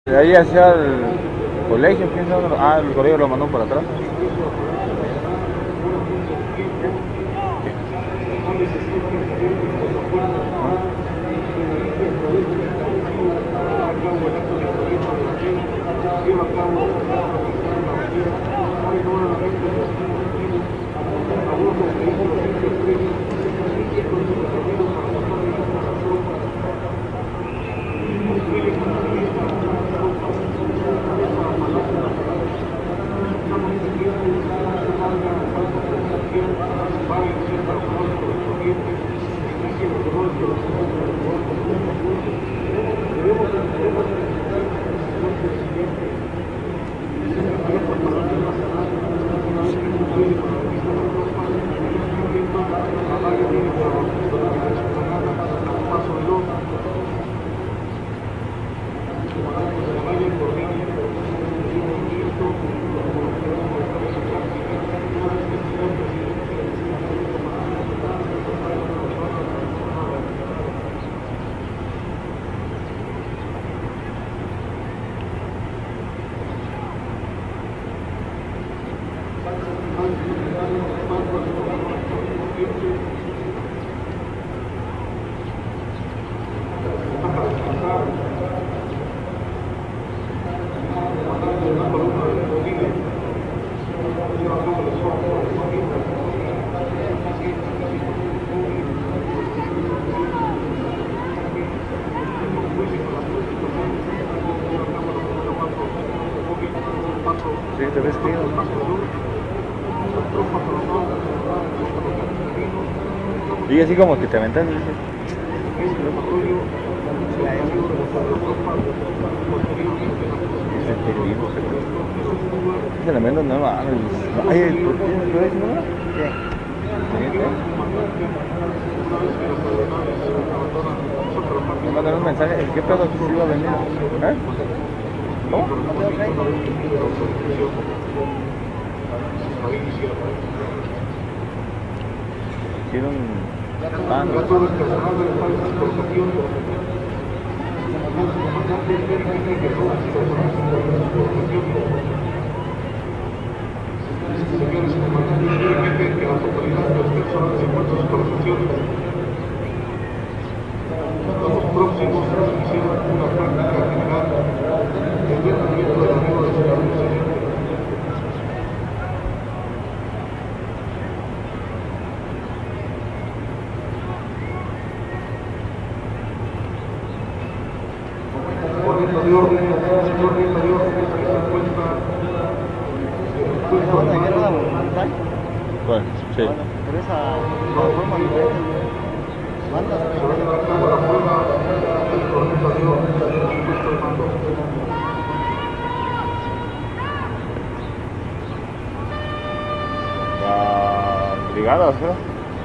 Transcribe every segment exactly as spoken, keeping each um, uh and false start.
De ahí hacia el colegio, quién sabe dónde lo- Ah, el colegio lo mandó por atrás. Sí, te ves frío, ¿no? Y así como que te aventas, dices, "Es el vivo, se la vendo, no mames. Ay, ¿por qué no lo ves, no? ¿Qué? Sí, ¿eh? Me mandaron un mensaje, ¿qué pedo que se iba a venir? ¿Eh? ¿Cómo? Hicieron pan. Señores, comandante, jefe, que las autoridades del personal se encuentran sus profesiones. Estamos próximos a iniciar una práctica general de entrenamiento del arribo de supervisación. Corriendo de orden, señor Rita de orden, que se encuentra ¿Esa banda de guerra voluntaria? Bueno, sí. Bueno, pero esa la forma diferente. Bandas se va a llevar a cabo la prueba del corriendo de orden que se encuentra al mando. La brigada, o sea.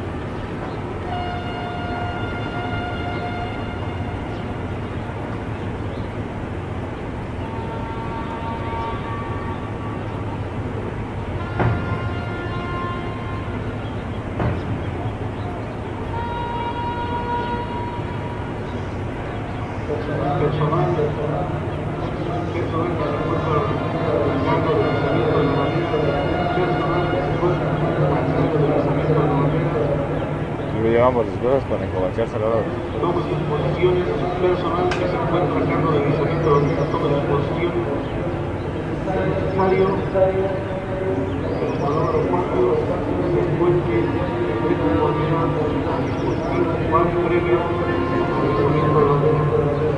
Personal, personal que se encuentra a cargo del lanzamiento de la bandera, personal que se encuentra a cargo del lanzamiento de la bandera, Y lo llevamos las cosas para encobacharse a la hora. toma sus posiciones, personal que se encuentra a cargo del lanzamiento de la bandera, toma sus posiciones, es necesario que los valores aeropuertos se encuentren de conformidad al dispositivo urbano previo al lanzamiento de la bandera.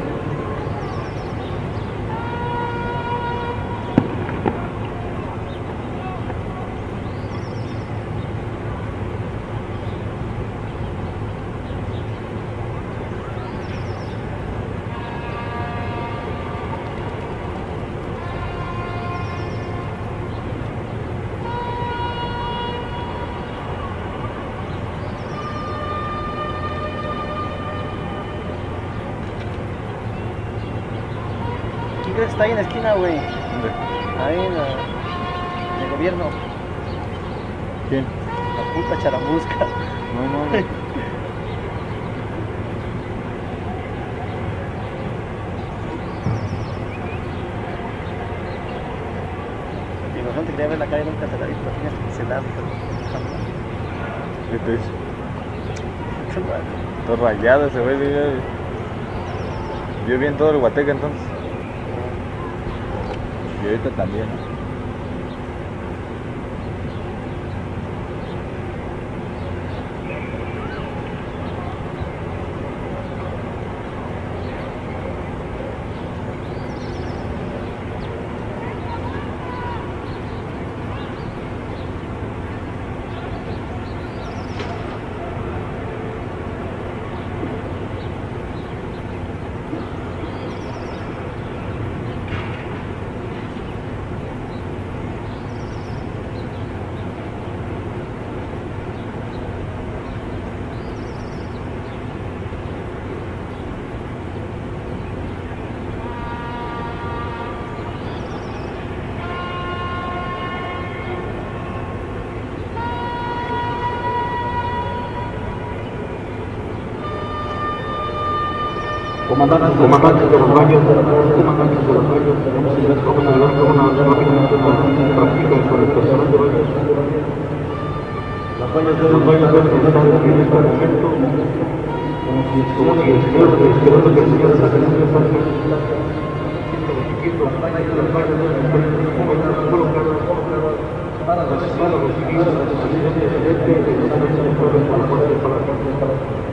¿Quién crees que está ahí en la esquina, güey? ¿Dónde? Ahí en, la, en el gobierno. ¿Quién? La puta charamusca. No, no, no. razón te quería ver la calle, nunca te la he visto, tienes que celar, ¿Qué te dice? Todo rayado ese güey, vio, vio bien todo el Huateca entonces. Y ahorita también, ¿no? Comandante, comandante de los baños, comandante de los baños, tenemos adelante una práctica sobre el personal de baños. Los baños de los baños deben estar en este momento como si estuvieran esperando que el señor saque las cosas. Los baños de los baños deben estar en este momento colocados para recibir a los civiles de los accidentes de este y de los accidentes por la parte de la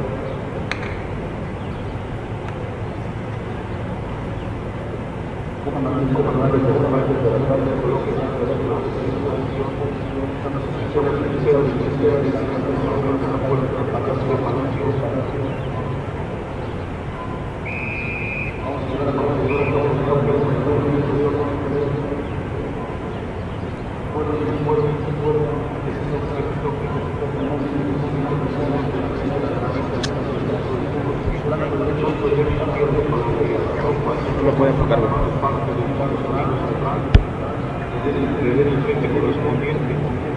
No lo puede enfocar, güey. el frente correspondiente.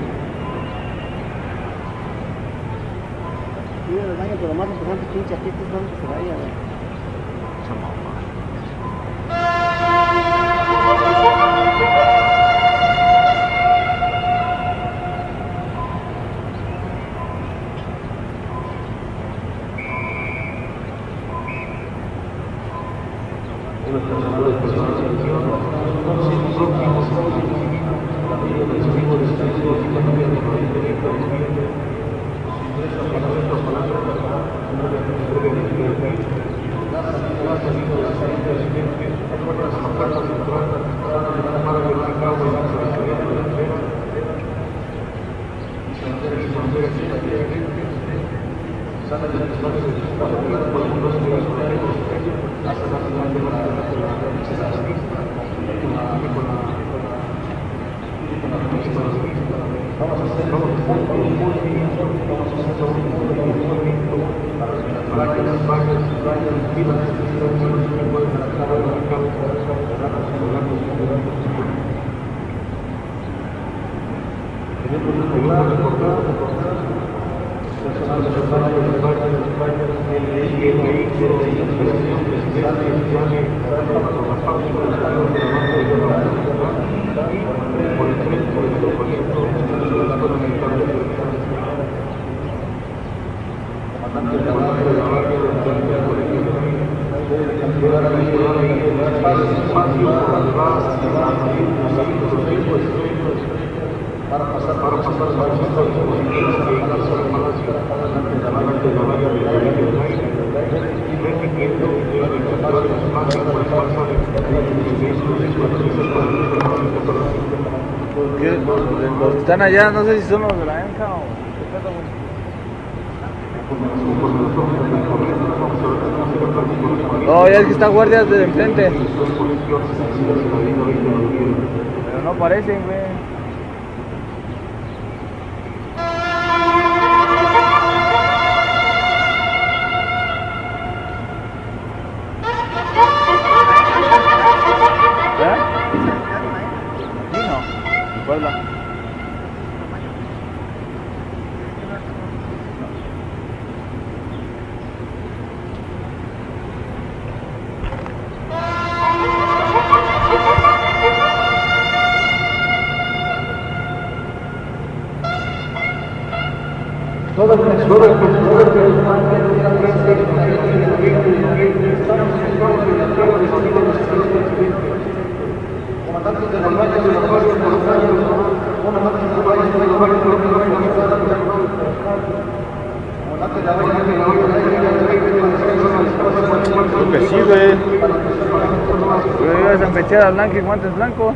Sí, el baño, pero lo más importante es que hincha aquí, es donde se vaya, güey. Esa mamá. Para pasar, para pasar, para pasar, ¿Qué? Los que están allá, no sé si son los de la ENCA o qué pedo, güey. No, ya es que están guardias de enfrente. Pero no parecen, güey. Puebla. todo el personal que estamos en la entrega de sonido de comandantes de los baños de los barrios por los años, comandantes de los baños de los barrios por los años, comandantes de la baña de la olla de Creo que sí, güey. Güey, vas a empechar a blanco y guantes blancos.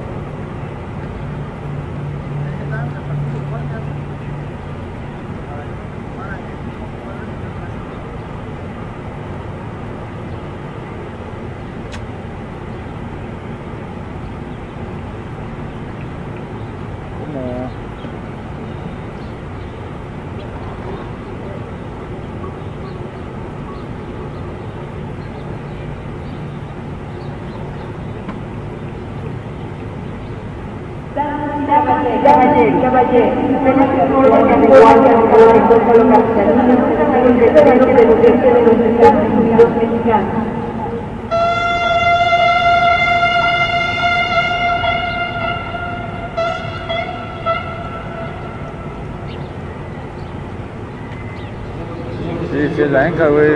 Caballero, caballero, apenas que no vayan de guardia de cada encuentro localizado, no se el presidente del gobierno de los Estados Unidos mexicanos. Sí, sí, es la enca, güey.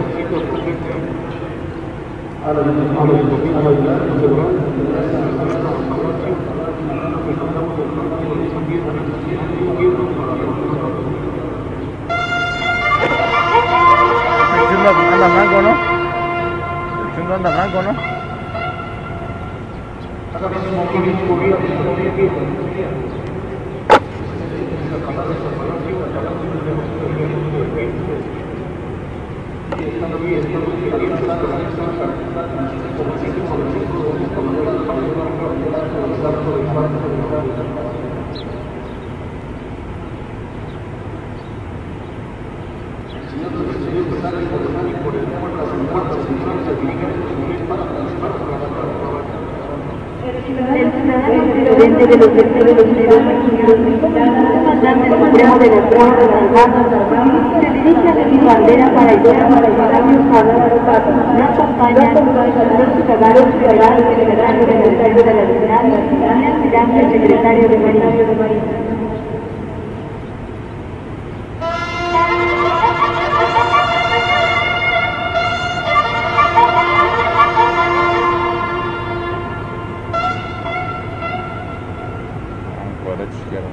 El chundo anda blanco, ¿no? El chundo anda blanco, ¿no? Presidente de los Estados Unidos mexicanos, comandante supremo de las Fuerzas Armadas, se dirige a su bandera para ayudar a los ciudadanos. No acompañan los ciudadanos federales, el secretario de Ministerio de la Defensa y el almirante el secretario de Marina. Derecha, izquierda.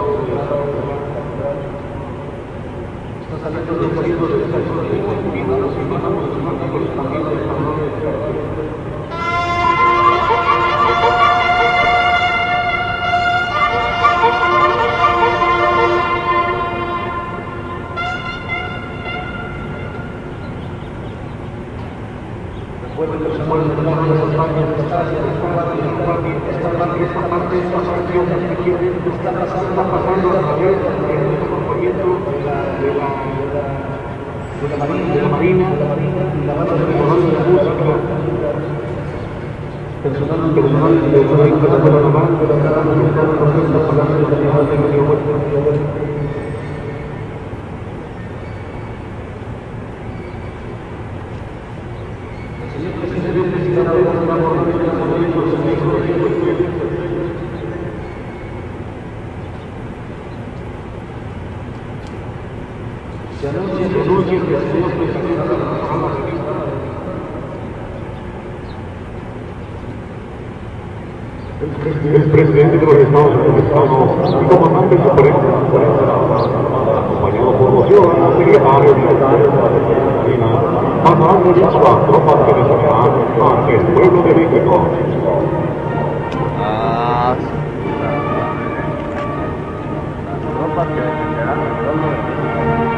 Estado de San Luis. Está saliendo del periodo de descanso de Filipinas y pasamos a su correspondiente al salón de Después de los muertos de las montañas, esta parte, esta parte, esta parte, esta sección que quiere, está pasando, pasando a través del acompañamiento de la, de la Marina, de la Marina, y la banda de Colonia de Música, personal, personal, de la Marina, de la Naval, de la Naval, de la Naval, de la Naval, de la Naval, de la Naval, se anuncia, se anuncia que el señor presidente de la el presidente de los Estados Unidos y comandante supremo de las Fuerzas Armadas, acompañado por los ciudadanos secretarios militares de la Marina, pasando las tropas que desarman ante el pueblo de México. Ah, sí. Las tropas que defenderán el pueblo de México.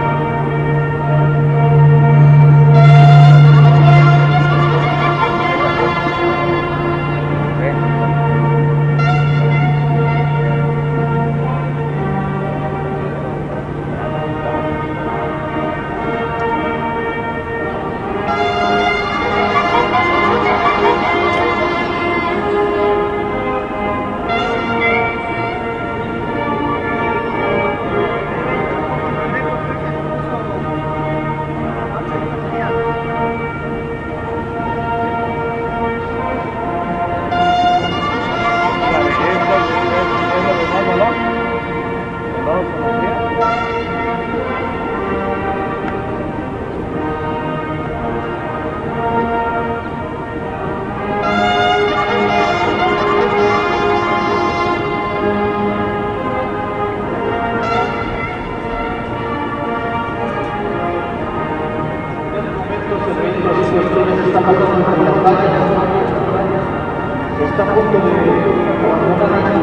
Está a punto de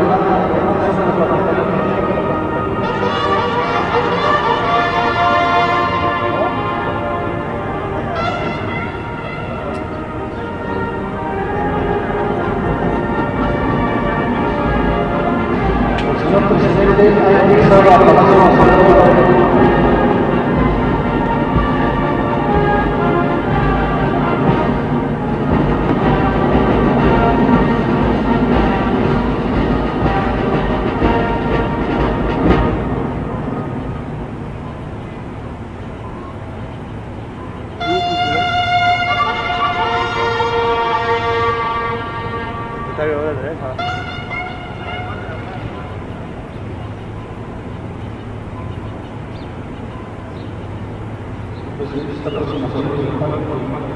el señor presidente ha realizado la aprobación. Secretario de Defensa. Esta próxima semana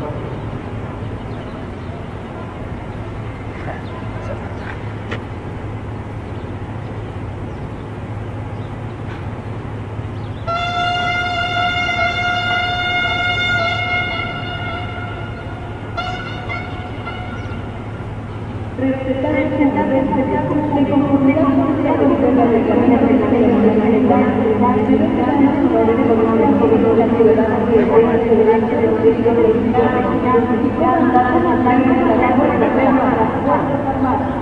Respetar el sentado de conformidad con la doctrina del camino de la ley fundamental, de los grandes valores económicos de la ciudadana que buena seguridad de los derechos de los ciudadanos y puedan dar una calle de la lengua de la pena a las Fuerzas Armadas.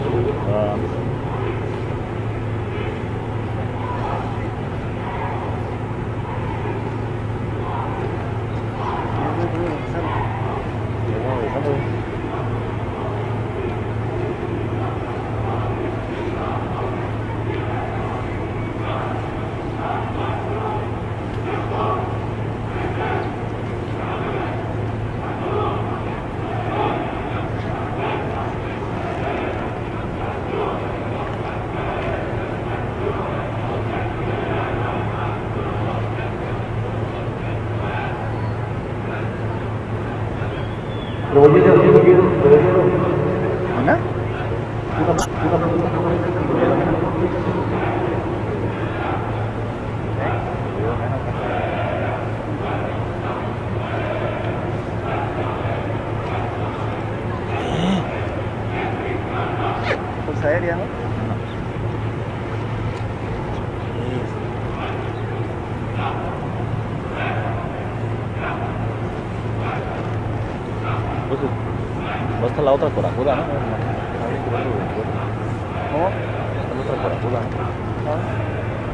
Ah. ¿Mana? Fuerza aérea, ¿no? Pues, va a estar la otra corajuda, ¿no? ¿Cómo? Está la otra corajuda. ¿Ah?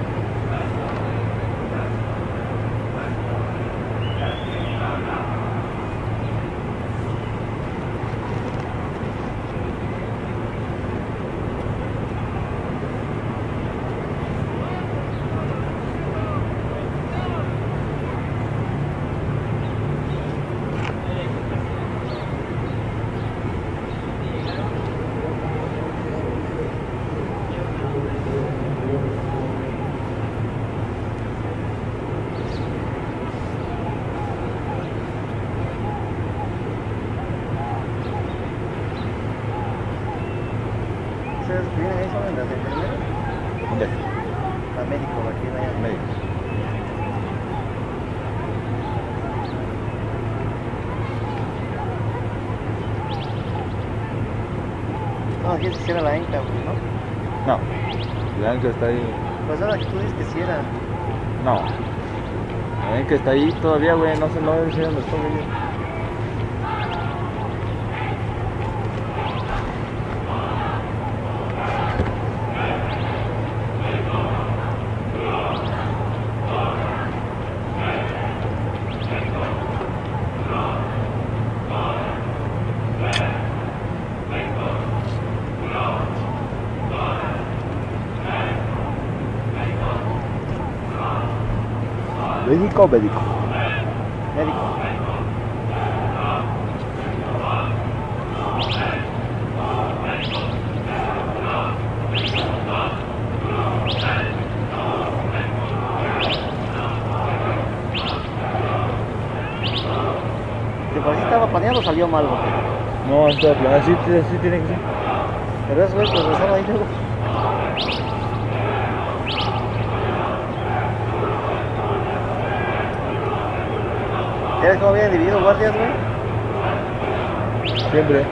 ¿Ustedes vienen ahí son en las enfermeras? ¿Dónde? La médico, aquí en allá. Médico. No, aquí se hiciera la Enca, güey, ¿no? No. La que está ahí. Pues ahora que tú dices que sí era. No. La que está ahí todavía, güey. No sé, no sé dónde estoy, güey. ¿Médico o médico? Médico. ¿De por sí estaba planeado o salió mal, güey? No, está planeado. Sí, sí, sí tiene que ser. Pero eso es, pues regresaba ahí luego. ¿Ya ves cómo habían dividido guardias, güey? Siempre.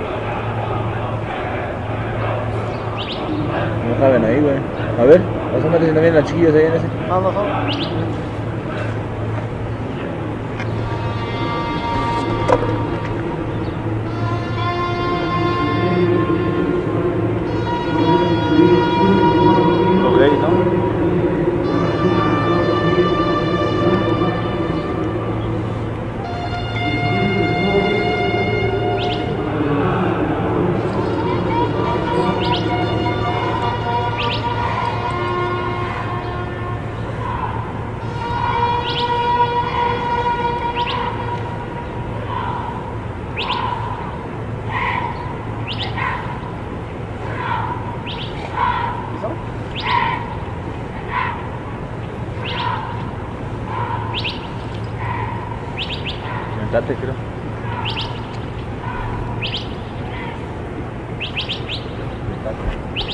No saben ahí, güey. A ver, asómate si no vienen las chiquillas ahí en ese. No, no son. Ok, ¿no? Mentate, creo. Mentate.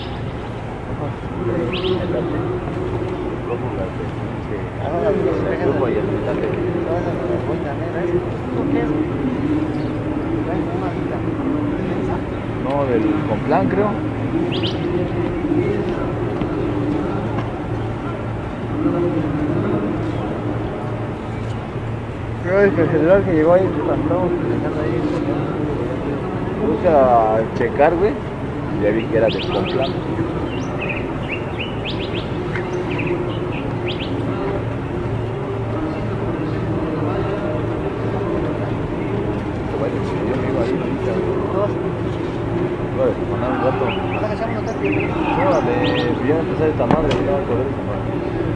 Mentate. ¿Cómo la de? Sí. Ah, la de los El turbo y el mentate. ¿Sabes a la boina negra? ¿Esto qué es? Trae una vida. No, del Complan, creo. Creo que el general que llegó ahí, cuando estábamos dejando ahí, busca checar, güey. Ya vi que era de Complan. Bueno, si yo me iba a ir ahorita, Dos. voy a descojonar un rato. Ahora que echamos los tres primeros. Órale, voy a empezar esta madre, ya va a correr esta madre.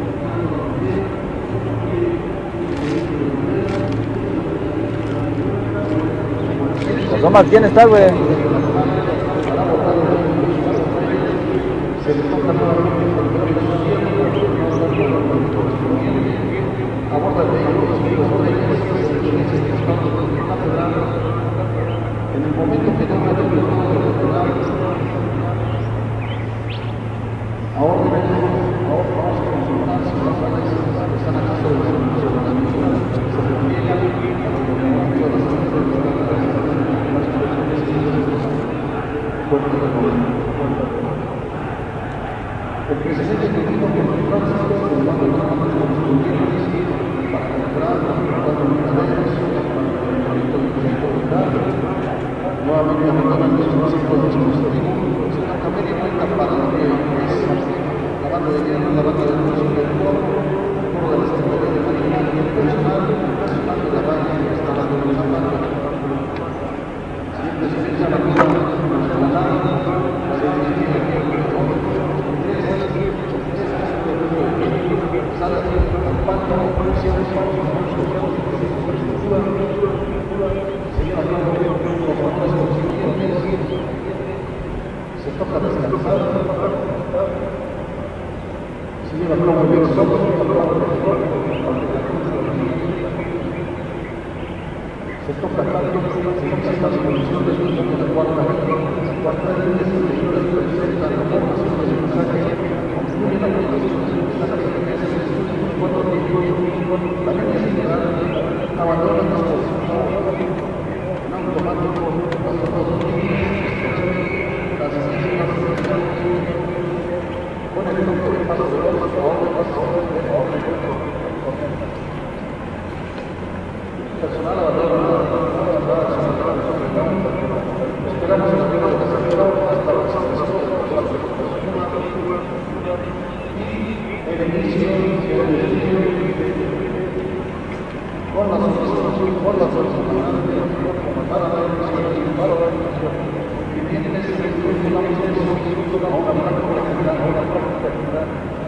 Pues Omar, ¿quién está, güey? En el momento que no me ahora ahora vamos a consultar si las áreas están aquí sobre el el presidente que dijo que no Francisco se le va a dar para comprar cuatro mercaderes para el proyecto local. Nuevamente afectaban los cinco dispositivos, sino también en cuenta para lo que es la banda de guerra, la banda de música del pueblo, por la Secretaría de Marina y el personal, el personal de la banda que está dando los zapatos. Siempre se piensa la misma, la nada, se decide que sale al pacto de policía de se toca descansar, se lleva a cabo el software, se toca tanto, se toca las condiciones de la cuarta la cuarta ley de seguridad que presenta la formación de mensajes, concluye la protección de mensajes de meses, cuatro la ley general abandona las posiciones en automático las otras con el grupo de paso de los personal abandona esperamos el avión de pasajero hasta las y el inicio con la solicitación con la solicitación para la emisión para la emisión y viene ese una a una práctica general a una práctica general.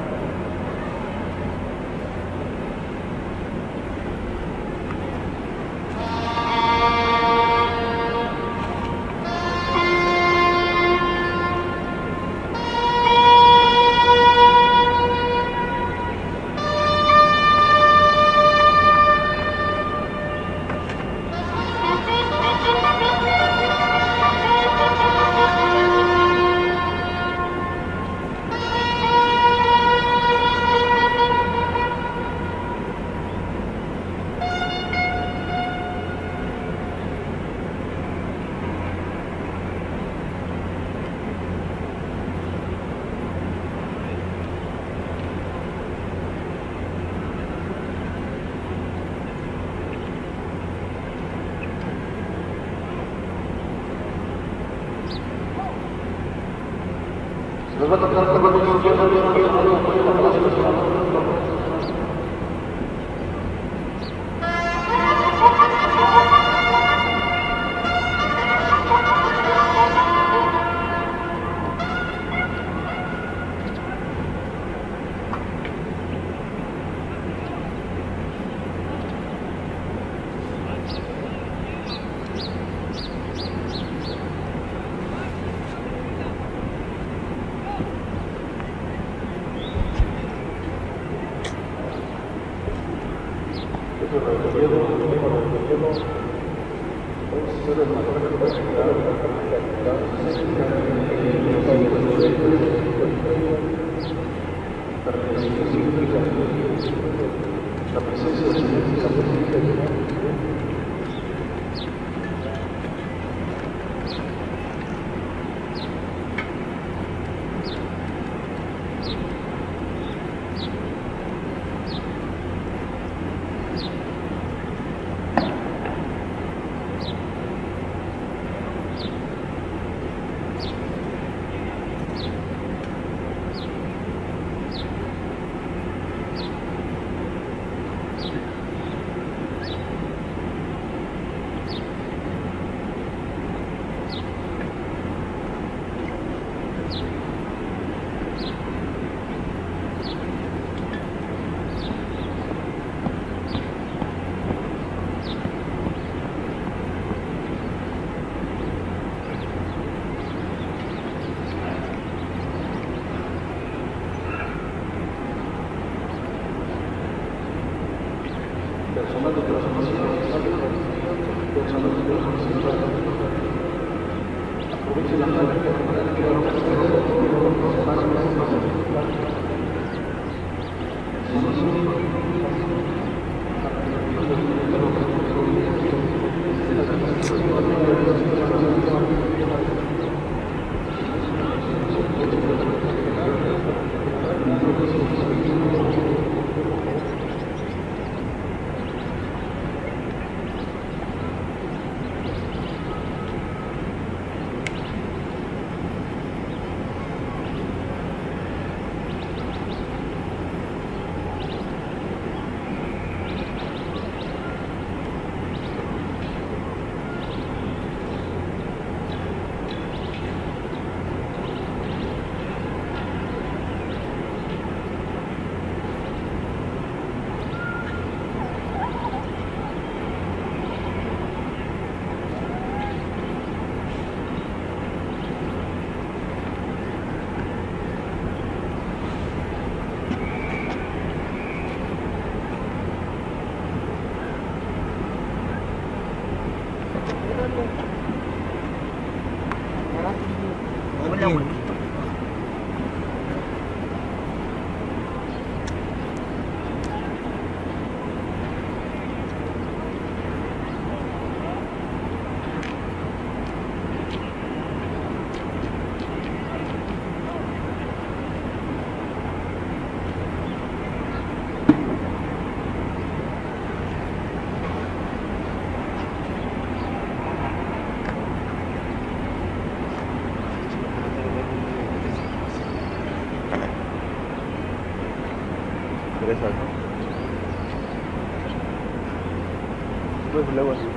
Nos va a tocar con la Interesante. Pues luego así.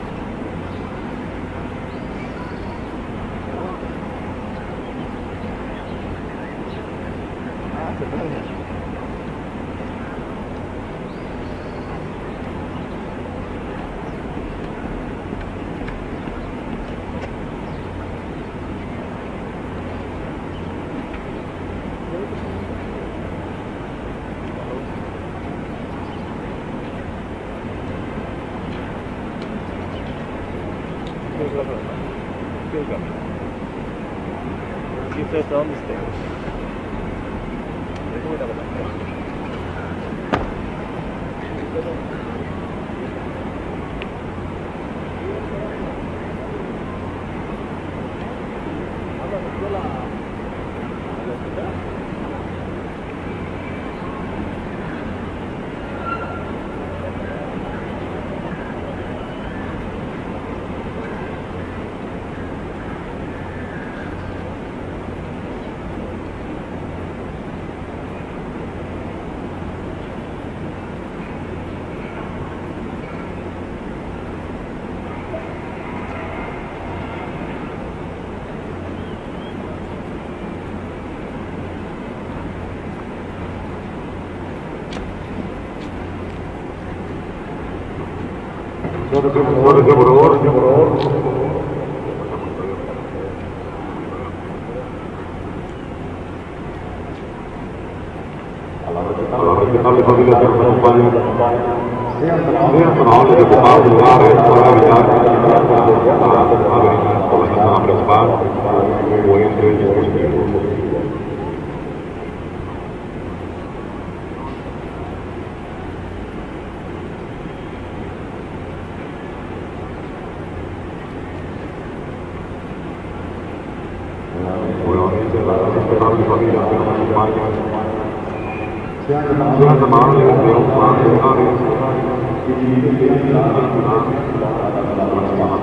Ah, se prende. ¿Y usted hasta dónde esté? Déjame ir a ver. Por favor, por favor, por favor. A la respetable familia que nos acompaña, sean tan amables de ocupar lugares para evitar la avería por la zona principal o entre el dispositivo. Nuevamente, la respetable familia que nos acompaña, sean tan amables de ocupar lugares y evitar la